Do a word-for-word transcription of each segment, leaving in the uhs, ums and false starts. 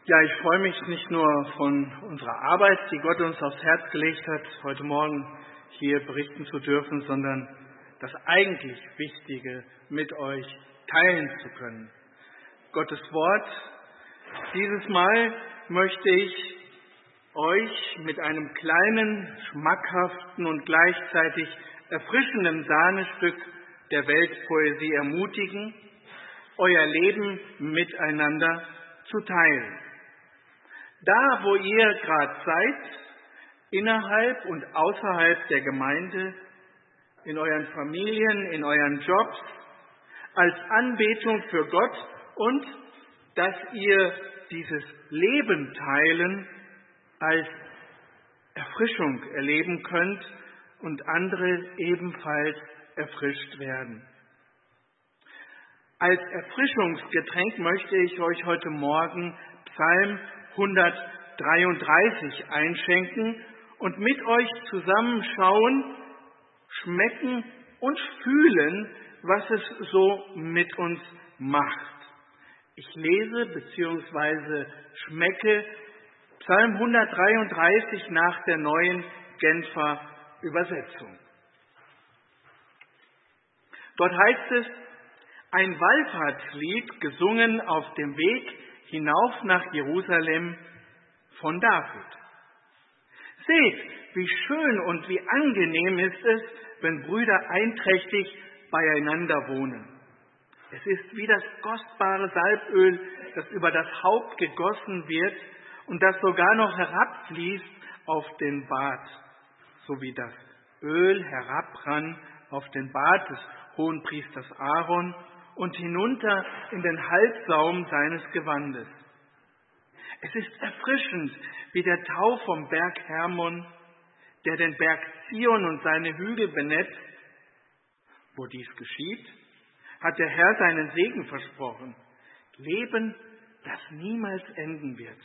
Ja, ich freue mich nicht nur von unserer Arbeit, die Gott uns aufs Herz gelegt hat, heute Morgen hier berichten zu dürfen, sondern das eigentlich Wichtige mit euch teilen zu können. Gottes Wort. Dieses Mal möchte ich euch mit einem kleinen, schmackhaften und gleichzeitig erfrischenden Sahnestück der Weltpoesie ermutigen, euer Leben miteinander zu teilen. Da, wo ihr gerade seid, innerhalb und außerhalb der Gemeinde, in euren Familien, in euren Jobs, als Anbetung für Gott und dass ihr dieses Leben teilen als Erfrischung erleben könnt und andere ebenfalls erfrischt werden. Als Erfrischungsgetränk möchte ich euch heute Morgen Psalm hundertdreiunddreißig einschenken und mit euch zusammen schauen, schmecken und fühlen, was es so mit uns macht. Ich lese bzw. schmecke Psalm hundertdreiunddreißig nach der neuen Genfer Übersetzung. Dort heißt es: Ein Wallfahrtslied gesungen auf dem Weg hinauf nach Jerusalem von David. Seht, wie schön und wie angenehm ist es, wenn Brüder einträchtig beieinander wohnen. Es ist wie das kostbare Salböl, das über das Haupt gegossen wird und das sogar noch herabfließt auf den Bart, so wie das Öl herabrann auf den Bart des Hohenpriesters Aaron und hinunter in den Halssaum seines Gewandes. Es ist erfrischend wie der Tau vom Berg Hermon, der den Berg Zion und seine Hügel benetzt. Wo dies geschieht, hat der Herr seinen Segen versprochen. Leben, das niemals enden wird.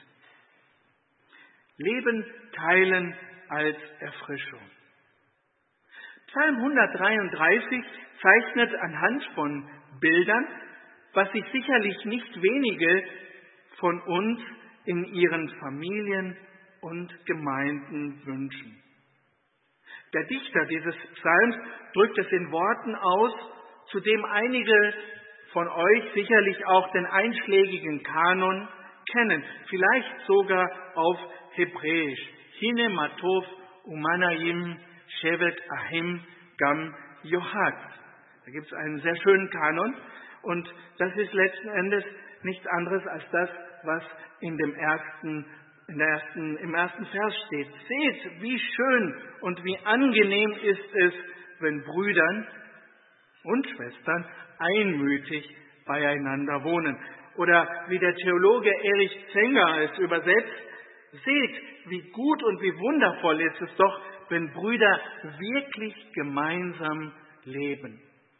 Leben teilen als Erfrischung. Psalm hundertdreiunddreißig zeichnet anhand von Bildern, was sich sicherlich nicht wenige von uns in ihren Familien und Gemeinden wünschen. Der Dichter dieses Psalms drückt es in Worten aus, zu dem einige von euch sicherlich auch den einschlägigen Kanon kennen, vielleicht sogar auf Hebräisch. Hine matov umanayim shevet ahim gam yohat. Da gibt es einen sehr schönen Kanon und das ist letzten Endes nichts anderes als das, was in dem ersten, in der ersten, im ersten Vers steht. Seht, wie schön und wie angenehm ist es, wenn Brüdern und Schwestern einmütig beieinander wohnen. Oder wie der Theologe Erich Zenger es übersetzt: Seht, wie gut und wie wundervoll ist es doch, wenn Brüder wirklich gemeinsam leben.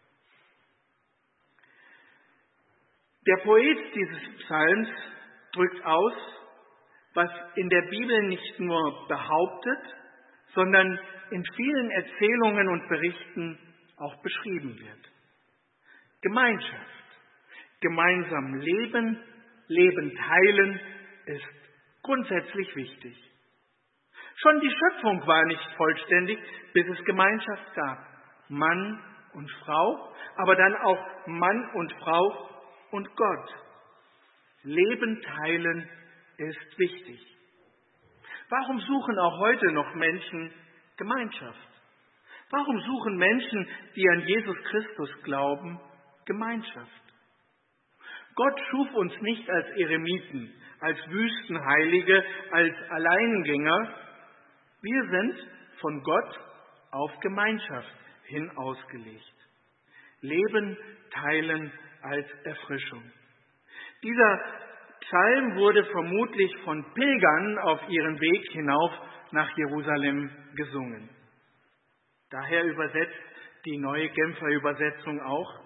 Der Poet dieses Psalms drückt aus, was in der Bibel nicht nur behauptet, sondern in vielen Erzählungen und Berichten auch beschrieben wird. Gemeinschaft, gemeinsam leben, Leben teilen ist grundsätzlich wichtig. Schon die Schöpfung war nicht vollständig, bis es Gemeinschaft gab. Mann und Frau, aber dann auch Mann und Frau und Gott. Leben teilen ist wichtig. Warum suchen auch heute noch Menschen Gemeinschaft? Warum suchen Menschen, die an Jesus Christus glauben, Gemeinschaft? Gott schuf uns nicht als Eremiten, als Wüstenheilige, als Alleingänger. Wir sind von Gott auf Gemeinschaft hin ausgelegt. Leben teilen als Erfrischung. Dieser Psalm wurde vermutlich von Pilgern auf ihrem Weg hinauf nach Jerusalem gesungen. Daher übersetzt die neue Genfer Übersetzung auch: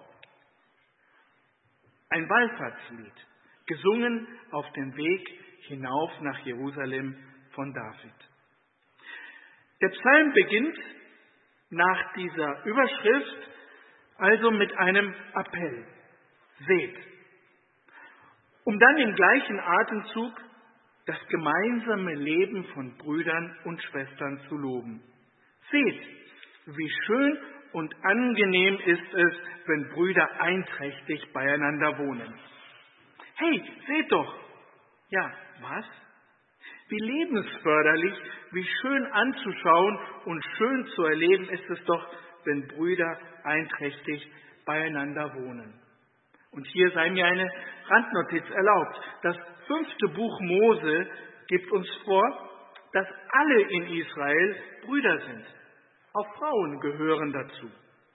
Ein Wallfahrtslied, gesungen auf dem Weg hinauf nach Jerusalem von David. Der Psalm beginnt nach dieser Überschrift also mit einem Appell: Seht. Um dann im gleichen Atemzug das gemeinsame Leben von Brüdern und Schwestern zu loben. Seht, wie schön und angenehm ist es, wenn Brüder einträchtig beieinander wohnen. Hey, seht doch! Ja, was? Wie lebensförderlich, wie schön anzuschauen und schön zu erleben ist es doch, wenn Brüder einträchtig beieinander wohnen. Und hier sei mir eine Randnotiz erlaubt. Das fünfte Buch Mose gibt uns vor, dass alle in Israel Brüder sind. Auch Frauen gehören dazu.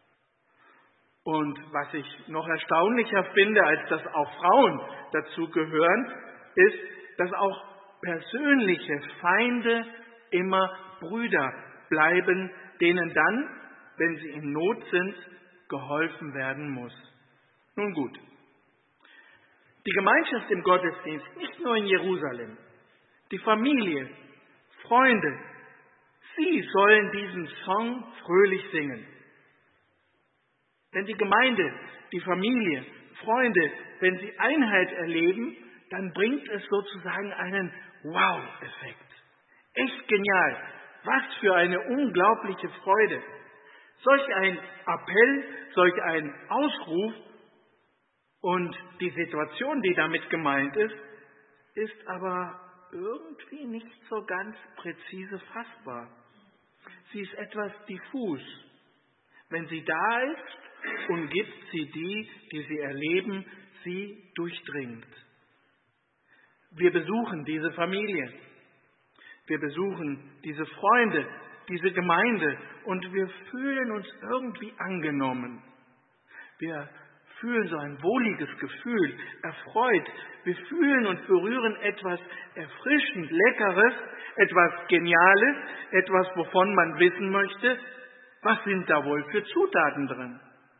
Und was ich noch erstaunlicher finde, als dass auch Frauen dazu gehören, ist, dass auch persönliche Feinde immer Brüder bleiben, denen dann, wenn sie in Not sind, geholfen werden muss. Nun gut, die Gemeinschaft im Gottesdienst, nicht nur in Jerusalem, die Familie, Freunde, sie sollen diesen Song fröhlich singen. Wenn die Gemeinde, die Familie, Freunde, wenn sie Einheit erleben, dann bringt es sozusagen einen Wow-Effekt. Echt genial. Was für eine unglaubliche Freude. Solch ein Appell, solch ein Ausruf und die Situation, die damit gemeint ist, ist aber irgendwie nicht so ganz präzise fassbar. Sie ist etwas diffus. Wenn sie da ist, umgibt sie die, die sie erleben, sie durchdringt. Wir besuchen diese Familie, wir besuchen diese Freunde, diese Gemeinde und wir fühlen uns irgendwie angenommen. Wir fühlen so ein wohliges Gefühl, erfreut. Wir fühlen und berühren etwas erfrischend Leckeres, etwas Geniales, etwas, wovon man wissen möchte, was sind da wohl für Zutaten drin.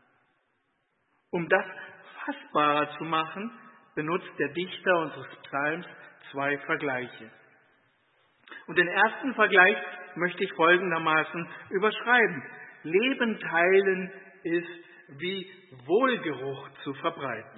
Um das fassbarer zu machen, benutzt der Dichter unseres Psalms zwei Vergleiche. Und den ersten Vergleich möchte ich folgendermaßen überschreiben. Leben teilen ist wie Wohlgeruch zu verbreiten.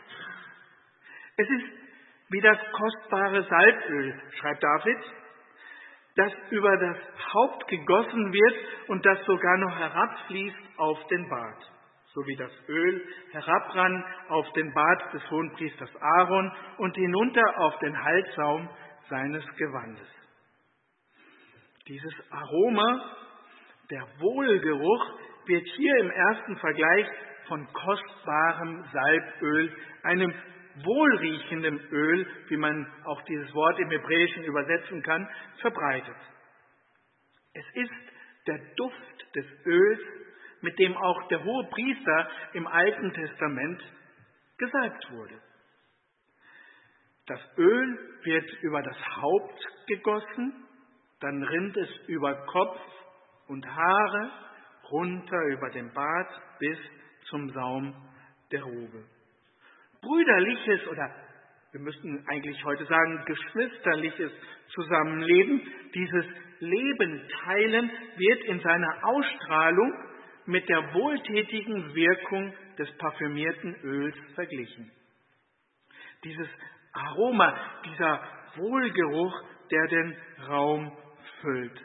Es ist wie das kostbare Salböl, schreibt David, das über das Haupt gegossen wird und das sogar noch herabfließt auf den Bart. So wie das Öl herabrann auf den Bart des Hohenpriesters Aaron und hinunter auf den Halssaum seines Gewandes. Dieses Aroma, der Wohlgeruch, wird hier im ersten Vergleich von kostbarem Salböl, einem wohlriechenden Öl, wie man auch dieses Wort im Hebräischen übersetzen kann, verbreitet. Es ist der Duft des Öls, mit dem auch der Hohepriester im Alten Testament gesalbt wurde. Das Öl wird über das Haupt gegossen, dann rinnt es über Kopf und Haare, runter über den Bart bis zum Saum der Robe. Brüderliches oder wir müssten eigentlich heute sagen geschwisterliches Zusammenleben, dieses Leben teilen, wird in seiner Ausstrahlung mit der wohltätigen Wirkung des parfümierten Öls verglichen. Dieses Aroma, dieser Wohlgeruch, der den Raum füllt.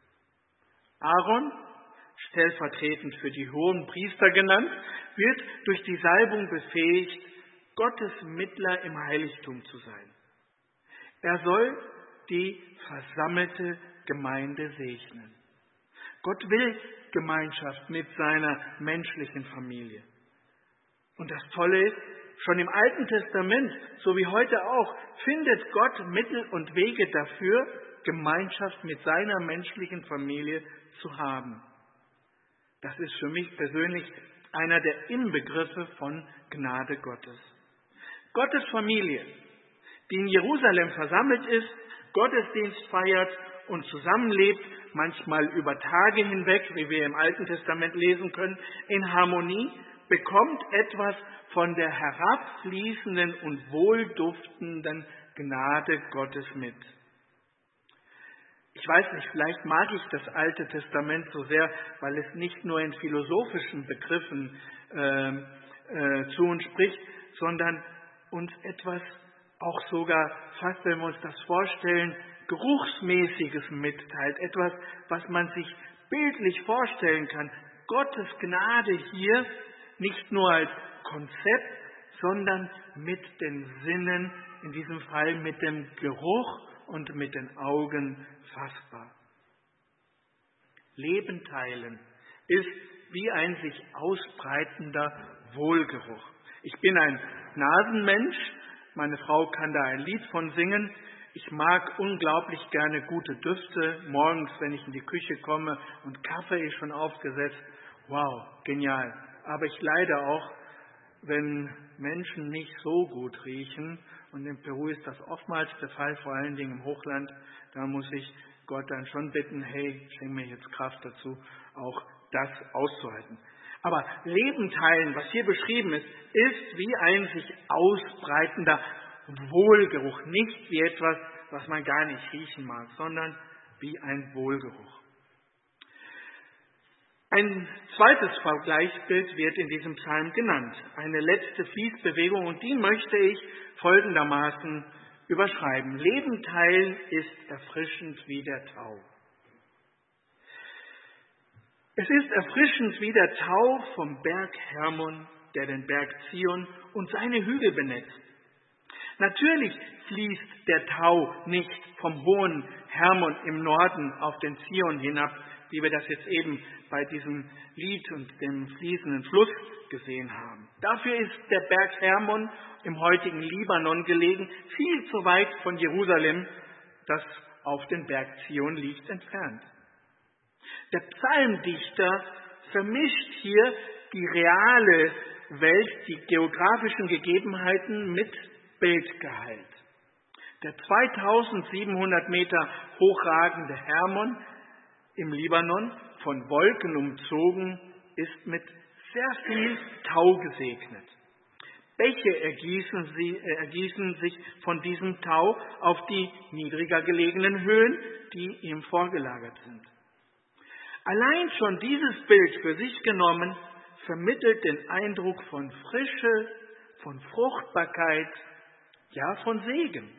Aaron, stellvertretend für die hohen Priester genannt, wird durch die Salbung befähigt, Gottes Mittler im Heiligtum zu sein. Er soll die versammelte Gemeinde segnen. Gott will Gemeinschaft mit seiner menschlichen Familie. Und das Tolle ist, schon im Alten Testament, so wie heute auch, findet Gott Mittel und Wege dafür, Gemeinschaft mit seiner menschlichen Familie zu haben. Das ist für mich persönlich einer der Inbegriffe von Gnade Gottes. Gottes Familie, die in Jerusalem versammelt ist, Gottesdienst feiert und zusammenlebt, manchmal über Tage hinweg, wie wir im Alten Testament lesen können, in Harmonie, bekommt etwas von der herabfließenden und wohlduftenden Gnade Gottes mit. Ich weiß nicht, vielleicht mag ich das Alte Testament so sehr, weil es nicht nur in philosophischen Begriffen äh, äh, zu uns spricht, sondern uns etwas auch sogar, fast wenn wir uns das vorstellen, Geruchsmäßiges mitteilt. Etwas, was man sich bildlich vorstellen kann. Gottes Gnade hier nicht nur als Konzept, sondern mit den Sinnen, in diesem Fall mit dem Geruch und mit den Augen fassbar. Leben teilen ist wie ein sich ausbreitender Wohlgeruch. Ich bin ein Nasenmensch, meine Frau kann da ein Lied von singen. Ich mag unglaublich gerne gute Düfte. Morgens, wenn ich in die Küche komme und Kaffee ist schon aufgesetzt, wow, genial. Aber ich leide auch, wenn Menschen nicht so gut riechen. Und in Peru ist das oftmals der Fall, vor allen Dingen im Hochland. Da muss ich Gott dann schon bitten, hey, schenk mir jetzt Kraft dazu, auch das auszuhalten. Aber Leben teilen, was hier beschrieben ist, ist wie ein sich ausbreitender Wohlgeruch. Nicht wie etwas, was man gar nicht riechen mag, sondern wie ein Wohlgeruch. Ein zweites Vergleichsbild wird in diesem Psalm genannt. Eine letzte Fließbewegung, und die möchte ich folgendermaßen überschreiben. Leben teilen ist erfrischend wie der Tau. Es ist erfrischend wie der Tau vom Berg Hermon, der den Berg Zion und seine Hügel benetzt. Natürlich fließt der Tau nicht vom hohen Hermon im Norden auf den Zion hinab, wie wir das jetzt eben bei diesem Lied und dem fließenden Fluss gesehen haben. Dafür ist der Berg Hermon im heutigen Libanon gelegen, viel zu weit von Jerusalem, das auf den Berg Zion liegt, entfernt. Der Psalmdichter vermischt hier die reale Welt, die geografischen Gegebenheiten mit Bildgehalt. Der zweitausendsiebenhundert Meter hochragende Hermon im Libanon, von Wolken umzogen, ist mit sehr viel Tau gesegnet. Bäche ergießen, sie, äh, ergießen sich von diesem Tau auf die niedriger gelegenen Höhen, die ihm vorgelagert sind. Allein schon dieses Bild für sich genommen vermittelt den Eindruck von Frische, von Fruchtbarkeit, ja von Segen.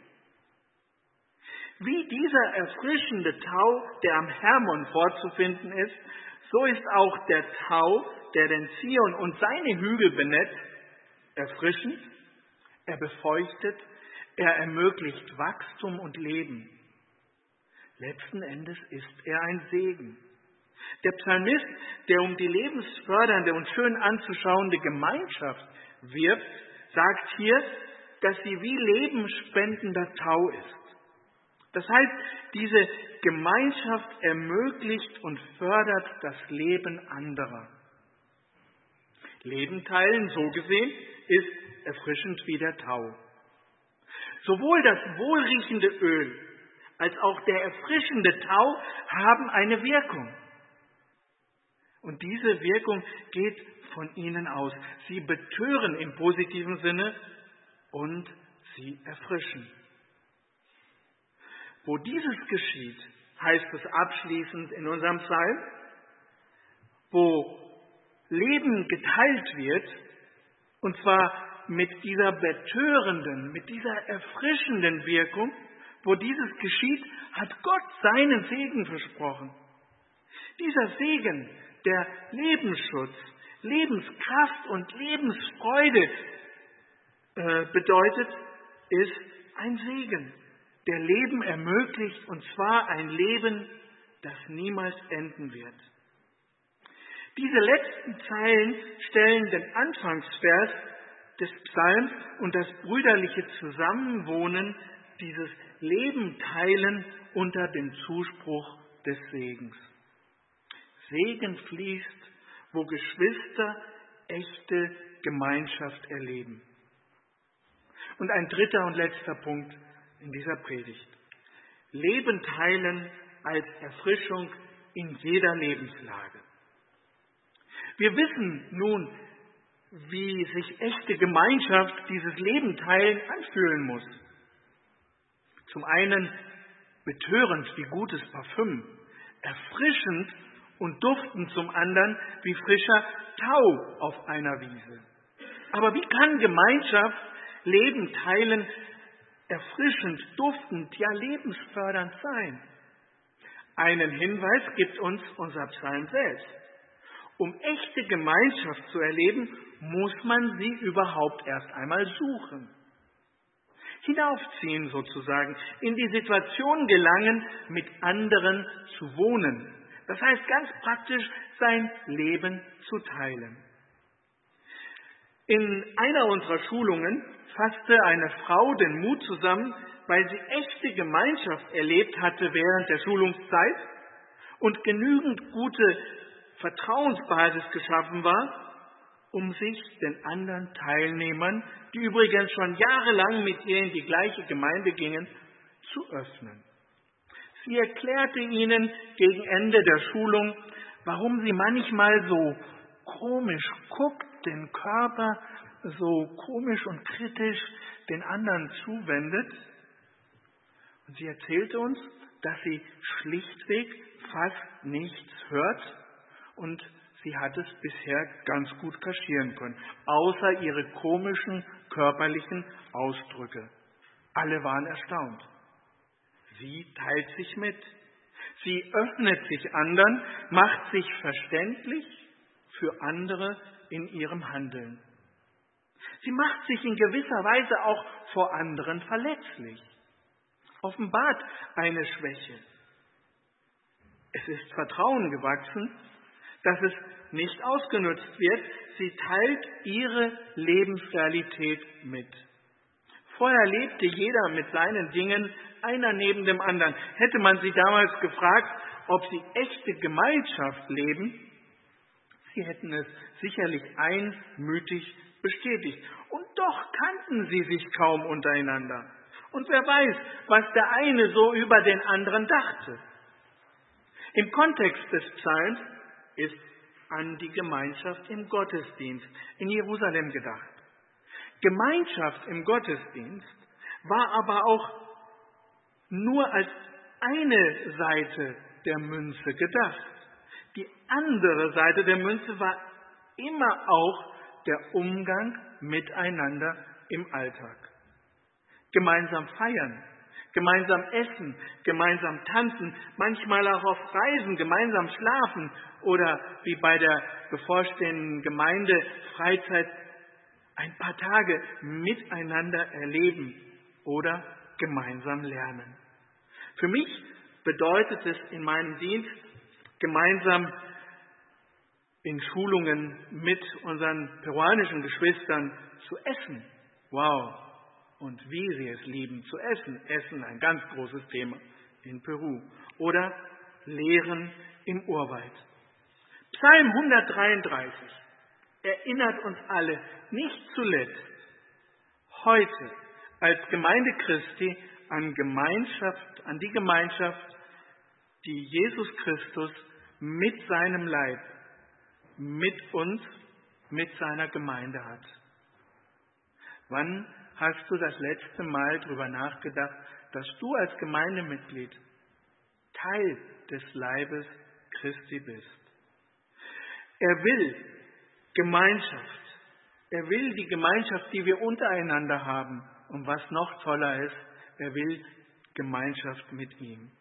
Wie dieser erfrischende Tau, der am Hermon vorzufinden ist, so ist auch der Tau, der den Zion und seine Hügel benetzt, erfrischend, er befeuchtet, er ermöglicht Wachstum und Leben. Letzten Endes ist er ein Segen. Der Psalmist, der um die lebensfördernde und schön anzuschauende Gemeinschaft wirbt, sagt hier, dass sie wie lebenspendender Tau ist. Das heißt, diese Gemeinschaft ermöglicht und fördert das Leben anderer. Leben teilen, so gesehen, ist erfrischend wie der Tau. Sowohl das wohlriechende Öl als auch der erfrischende Tau haben eine Wirkung. Und diese Wirkung geht von ihnen aus. Sie betören im positiven Sinne und sie erfrischen. Wo dieses geschieht, heißt es abschließend in unserem Psalm, wo Leben geteilt wird, und zwar mit dieser betörenden, mit dieser erfrischenden Wirkung, wo dieses geschieht, hat Gott seinen Segen versprochen. Dieser Segen, der Lebensschutz, Lebenskraft und Lebensfreude äh, bedeutet, ist ein Segen, der Leben ermöglicht, und zwar ein Leben, das niemals enden wird. Diese letzten Zeilen stellen den Anfangsvers des Psalms und das brüderliche Zusammenwohnen, dieses Leben teilen unter dem Zuspruch des Segens. Segen fließt, wo Geschwister echte Gemeinschaft erleben. Und ein dritter und letzter Punkt in dieser Predigt. Leben teilen als Erfrischung in jeder Lebenslage. Wir wissen nun, wie sich echte Gemeinschaft, dieses Leben teilen, anfühlen muss. Zum einen betörend wie gutes Parfüm, erfrischend und duftend zum anderen wie frischer Tau auf einer Wiese. Aber wie kann Gemeinschaft, Leben teilen erfrischend, duftend, ja lebensfördernd sein. Einen Hinweis gibt uns unser Psalm selbst. Um echte Gemeinschaft zu erleben, muss man sie überhaupt erst einmal suchen. Hinaufziehen sozusagen, in die Situation gelangen, mit anderen zu wohnen. Das heißt ganz praktisch, sein Leben zu teilen. In einer unserer Schulungen fasste eine Frau den Mut zusammen, weil sie echte Gemeinschaft erlebt hatte während der Schulungszeit und genügend gute Vertrauensbasis geschaffen war, um sich den anderen Teilnehmern, die übrigens schon jahrelang mit ihr in die gleiche Gemeinde gingen, zu öffnen. Sie erklärte ihnen gegen Ende der Schulung, warum sie manchmal so komisch guckt, den Körper so komisch und kritisch den anderen zuwendet. Und sie erzählte uns, dass sie schlichtweg fast nichts hört und sie hat es bisher ganz gut kaschieren können, außer ihre komischen körperlichen Ausdrücke. Alle waren erstaunt. Sie teilt sich mit. Sie öffnet sich anderen, macht sich verständlich für andere in ihrem Handeln. Sie macht sich in gewisser Weise auch vor anderen verletzlich, offenbart eine Schwäche. Es ist Vertrauen gewachsen, dass es nicht ausgenutzt wird. Sie teilt ihre Lebensrealität mit. Vorher lebte jeder mit seinen Dingen, einer neben dem anderen. Hätte man sie damals gefragt, ob sie echte Gemeinschaft leben, sie hätten es sicherlich einmütig bestätigt. Und doch kannten sie sich kaum untereinander. Und wer weiß, was der eine so über den anderen dachte. Im Kontext des Psalms ist an die Gemeinschaft im Gottesdienst in Jerusalem gedacht. Gemeinschaft im Gottesdienst war aber auch nur als eine Seite der Münze gedacht. Die andere Seite der Münze war immer auch der Umgang miteinander im Alltag. Gemeinsam feiern, gemeinsam essen, gemeinsam tanzen, manchmal auch auf Reisen, gemeinsam schlafen oder wie bei der bevorstehenden Gemeindefreizeit ein paar Tage miteinander erleben oder gemeinsam lernen. Für mich bedeutet es in meinem Dienst, gemeinsam in Schulungen mit unseren peruanischen Geschwistern zu essen. Wow! Und wie sie es lieben zu essen. Essen, ein ganz großes Thema in Peru. Oder Lehren im Urwald. Psalm hundertdreiunddreißig erinnert uns alle nicht zuletzt heute als Gemeinde Christi an Gemeinschaft, an die Gemeinschaft, die Jesus Christus mit seinem Leib, mit uns, mit seiner Gemeinde hat. Wann hast du das letzte Mal darüber nachgedacht, dass du als Gemeindemitglied Teil des Leibes Christi bist? Er will Gemeinschaft. Er will die Gemeinschaft, die wir untereinander haben. Und was noch toller ist, er will Gemeinschaft mit ihm.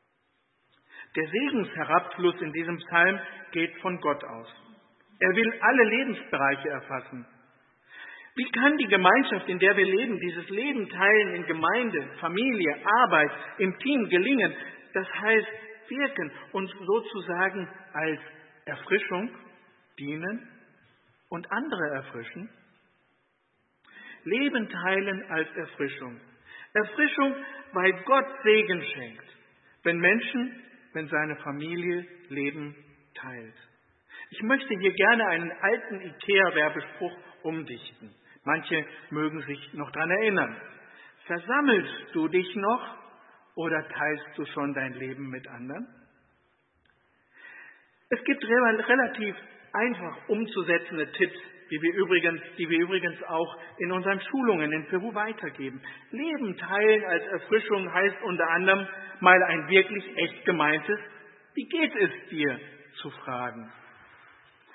Der Segensherabfluss in diesem Psalm geht von Gott aus. Er will alle Lebensbereiche erfassen. Wie kann die Gemeinschaft, in der wir leben, dieses Leben teilen in Gemeinde, Familie, Arbeit, im Team gelingen? Das heißt, wirken und sozusagen als Erfrischung dienen und andere erfrischen. Leben teilen als Erfrischung. Erfrischung, weil Gott Segen schenkt, wenn Menschen, wenn seine Familie Leben teilt. Ich möchte hier gerne einen alten IKEA-Werbespruch umdichten. Manche mögen sich noch daran erinnern. Versammelst du dich noch oder teilst du schon dein Leben mit anderen? Es gibt relativ einfach umzusetzende Tipps, die wir übrigens, die wir übrigens auch in unseren Schulungen in Peru weitergeben. Leben teilen als Erfrischung heißt unter anderem mal ein wirklich echt gemeintes, wie geht es dir, zu fragen.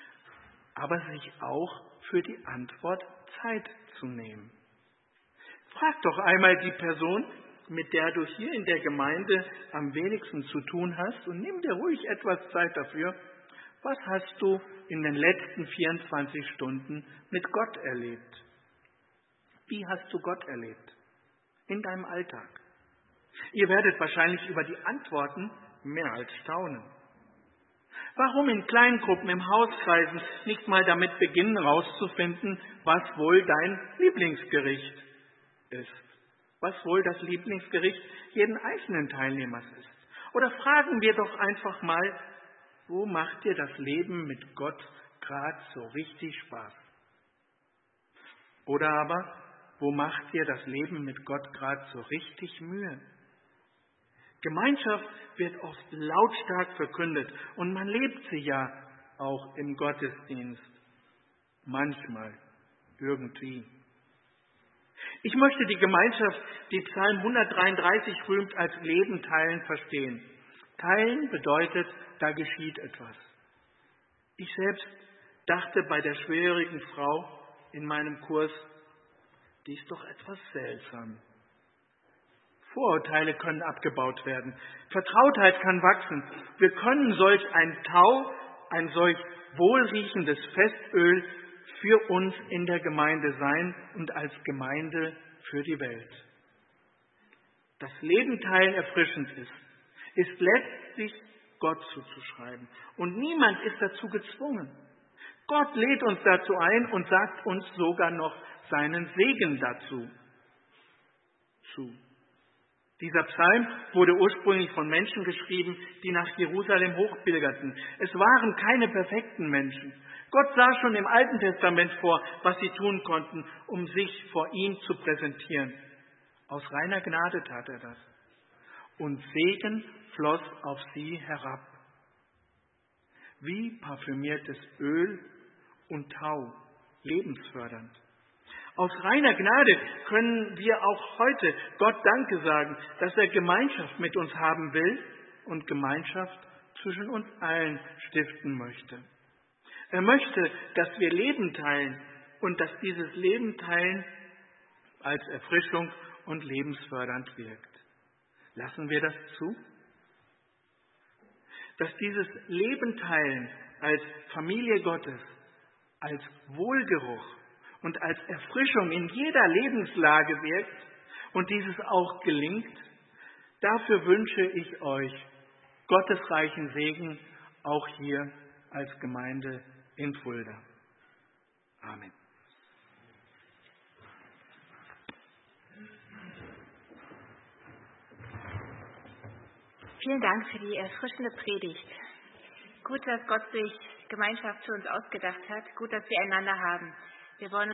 Aber sich auch für die Antwort Zeit zu nehmen. Frag doch einmal die Person, mit der du hier in der Gemeinde am wenigsten zu tun hast, und nimm dir ruhig etwas Zeit dafür. Was hast du in den letzten vierundzwanzig Stunden mit Gott erlebt? Wie hast du Gott erlebt? In deinem Alltag. Ihr werdet wahrscheinlich über die Antworten mehr als staunen. Warum in Kleingruppen im Hauskreisen nicht mal damit beginnen, herauszufinden, was wohl dein Lieblingsgericht ist? Was wohl das Lieblingsgericht jeden einzelnen Teilnehmers ist? Oder fragen wir doch einfach mal, wo macht dir das Leben mit Gott gerade so richtig Spaß? Oder aber, wo macht dir das Leben mit Gott gerade so richtig Mühe? Gemeinschaft wird oft lautstark verkündet und man lebt sie ja auch im Gottesdienst. Manchmal, irgendwie. Ich möchte die Gemeinschaft, die Psalm hundertdreiunddreißig rühmt, als Leben teilen verstehen. Teilen bedeutet, da geschieht etwas. Ich selbst dachte bei der schwerhörigen Frau in meinem Kurs, die ist doch etwas seltsam. Vorurteile können abgebaut werden. Vertrautheit kann wachsen. Wir können solch ein Tau, ein solch wohlriechendes Festöl für uns in der Gemeinde sein und als Gemeinde für die Welt. Das Leben teilen erfrischend ist, ist letztlich Gott zuzuschreiben. Und niemand ist dazu gezwungen. Gott lädt uns dazu ein und sagt uns sogar noch seinen Segen dazu zu. Dieser Psalm wurde ursprünglich von Menschen geschrieben, die nach Jerusalem hochpilgerten. Es waren keine perfekten Menschen. Gott sah schon im Alten Testament vor, was sie tun konnten, um sich vor ihm zu präsentieren. Aus reiner Gnade tat er das. Und Segen floss auf sie herab. Wie parfümiertes Öl und Tau, lebensfördernd. Aus reiner Gnade können wir auch heute Gott Danke sagen, dass er Gemeinschaft mit uns haben will und Gemeinschaft zwischen uns allen stiften möchte. Er möchte, dass wir Leben teilen und dass dieses Leben teilen als Erfrischung und lebensfördernd wirkt. Lassen wir das zu? Dass dieses Leben teilen als Familie Gottes, als Wohlgeruch und als Erfrischung in jeder Lebenslage wirkt und dieses auch gelingt, dafür wünsche ich euch Gottes reichen Segen auch hier als Gemeinde in Fulda. Amen. Vielen Dank für die erfrischende Predigt. Gut, dass Gott sich Gemeinschaft für uns ausgedacht hat. Gut, dass wir einander haben. Wir wollen